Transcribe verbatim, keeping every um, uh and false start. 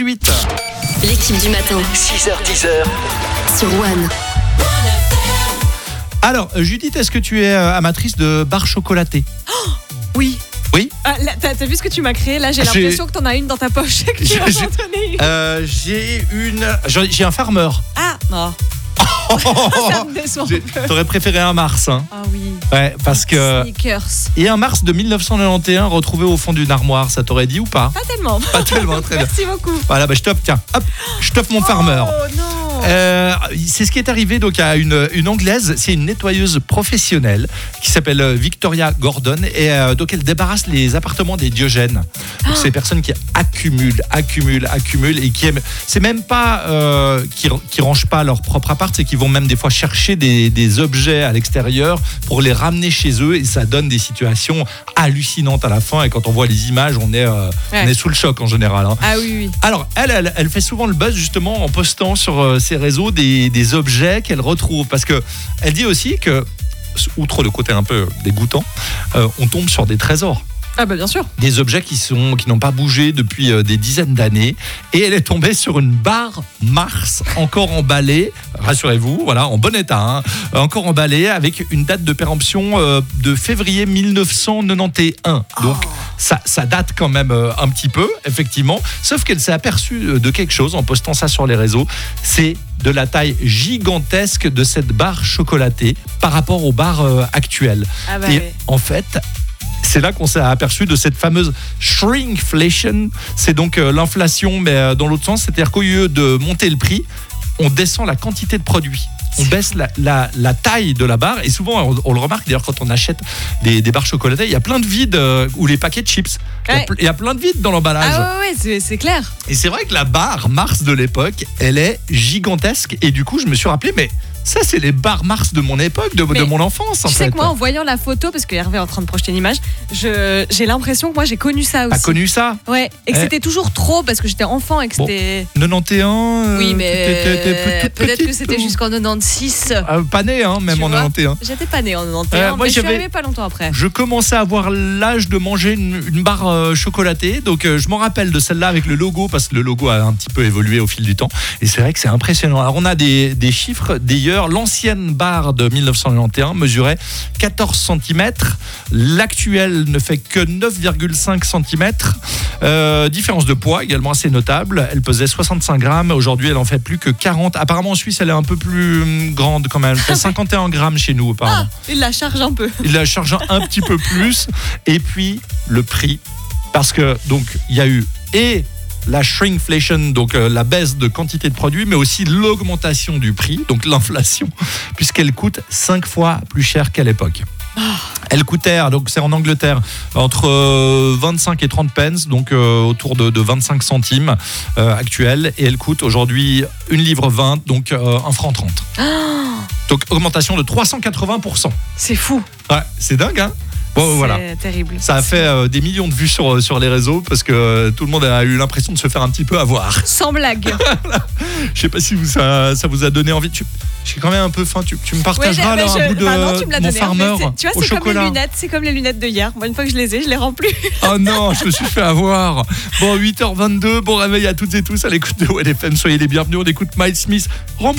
huit. L'équipe du matin six heures dix heures sur One. Alors, Judith, est-ce que tu es euh, amatrice de barres chocolatées? Oui. Oui. Ah, là, t'as, t'as vu ce que tu m'as créé? Là, j'ai, J'ai- l'impression que t'en as une dans ta poche. Que tu J'ai- vas m'en j'ai- donner une. Euh, j'ai une. J'ai j'ai un farmer. Ah, non. Ça me déçoit un J'ai- peu. T'aurais préféré un Mars, hein? Ah oui. Ouais, parce que. Sneakers. Et un Mars de dix-neuf cent quatre-vingt-onze retrouvé au fond d'une armoire, ça t'aurait dit ou pas? Pas tellement. Pas tellement, très bien. Merci beaucoup. Voilà, bah je t'offre, tiens, hop, je t'offre mon farmer. Oh non. Euh, c'est ce qui est arrivé donc à une, une anglaise, c'est une nettoyeuse professionnelle qui s'appelle euh, Victoria Gordon et euh, donc elle débarrasse les appartements des Diogènes. Donc c'est des personnes qui accumulent, accumulent, accumulent et qui aiment. C'est même pas euh, qui, qui rangent pas leur propre appart, c'est qu'ils vont même des fois chercher des, des objets à l'extérieur pour les ramener chez eux et ça donne des situations hallucinantes à la fin et quand on voit les images, on est, euh, Ouais. on est sous le choc en général. Hein. Ah oui, oui. Alors, elle, elle, elle fait souvent le buzz justement en postant sur euh, ses réseaux des, des objets qu'elle retrouve. Parce que elle dit aussi que, outre le côté un peu dégoûtant, euh, on tombe sur des trésors. Ah bah bien sûr. Des objets qui sont qui n'ont pas bougé depuis euh, des dizaines d'années. Et elle est tombée sur une barre Mars encore emballée, rassurez-vous, voilà, en bon état, hein, encore emballée avec une date de péremption euh, de février dix-neuf cent quatre-vingt-onze. Donc, ça, ça date quand même euh, un petit peu, effectivement. Sauf qu'elle s'est aperçue euh, de quelque chose en postant ça sur les réseaux. C'est de la taille gigantesque de cette barre chocolatée par rapport aux barres euh, actuelles. Ah bah Et oui. en fait, c'est là qu'on s'est aperçu de cette fameuse shrinkflation. C'est donc euh, l'inflation, mais euh, dans l'autre sens. C'est-à-dire qu'au lieu de monter le prix, on descend la quantité de produits. On baisse la, la, la taille de la barre et souvent on, on le remarque d'ailleurs quand on achète des, des barres chocolatées, il y a plein de vides euh, ou les paquets de chips. Il y a Ouais. ple- il y a plein de vides dans l'emballage. Ah ouais, ouais, c'est, c'est clair. Et c'est vrai que la barre Mars de l'époque, elle est gigantesque et du coup je me suis rappelé, mais ça c'est les barres Mars de mon époque, de, de Mais mon enfance en Tu fait. sais que moi, en voyant la photo, parce que Hervé est en train de projeter une image, je, j'ai l'impression que moi j'ai connu ça aussi. T'as connu ça? Ouais, et que Eh. c'était toujours trop parce que j'étais enfant et que Bon. c'était. quatre-vingt-onze euh, Oui, mais t'étais- t'étais toute peut-être que petite, c'était ou- jusqu'en quatre-vingt-seize. Ah, pas né, hein, même Tu en vois quatre-vingt-onze. J'étais pas née en quatre-vingt-onze, Euh, moi, mais je suis j'avais- arrivée pas longtemps après. Je commençais à avoir l'âge de manger une, une barre euh, chocolatée, donc euh, je m'en rappelle de celle-là avec le logo, parce que le logo a un petit peu évolué au fil du temps, et c'est vrai que c'est impressionnant. Alors on a des, des chiffres, d'ailleurs, l'ancienne barre de dix-neuf cent quatre-vingt-onze mesurait quatorze centimètres, l'actuelle ne fait que neuf virgule cinq centimètres, euh, différence de poids également assez notable, elle pesait soixante-cinq grammes, aujourd'hui elle en fait plus que quarante, apparemment en Suisse elle est un peu plus hum, grande quand même, elle fait cinquante et un grammes chez nous apparemment. Ah, il la charge un peu. Il la charge un petit peu plus. Et puis, le prix. Parce que, donc, il y a eu et la shrinkflation, donc euh, la baisse de quantité de produits, mais aussi l'augmentation du prix, donc l'inflation, puisqu'elle coûte cinq fois plus cher qu'à l'époque. Elle coûtait, donc c'est en Angleterre, entre euh, vingt-cinq et trente pence, donc euh, autour de, de vingt-cinq centimes euh, actuels. Et elle coûte aujourd'hui une livre vingt, donc euh, un franc trente. Donc augmentation de trois cent quatre-vingts pour cent. C'est fou. Ouais, c'est dingue, hein? Bon, c'est voilà. terrible. Ça a fait euh, des millions de vues sur, sur les réseaux parce que euh, tout le monde a eu l'impression de se faire un petit peu avoir. Sans blague. Je sais pas si vous, ça, ça vous a donné envie. Tu- J'ai quand même un peu faim. Tu, tu me partageras Ouais, là, mais un je- bout de bah non, tu me l'as mon donné, hein, farmer mais c'est- tu vois, au c'est comme les chocolat. lunettes, c'est comme les lunettes de hier. Moi, une fois que je les ai, je les rends plus. Oh non, je me suis fait avoir. Bon, huit heures vingt-deux, bon réveil à toutes et tous à l'écoute de O L F M. Soyez les bienvenus. On écoute Miles Smith. Rends-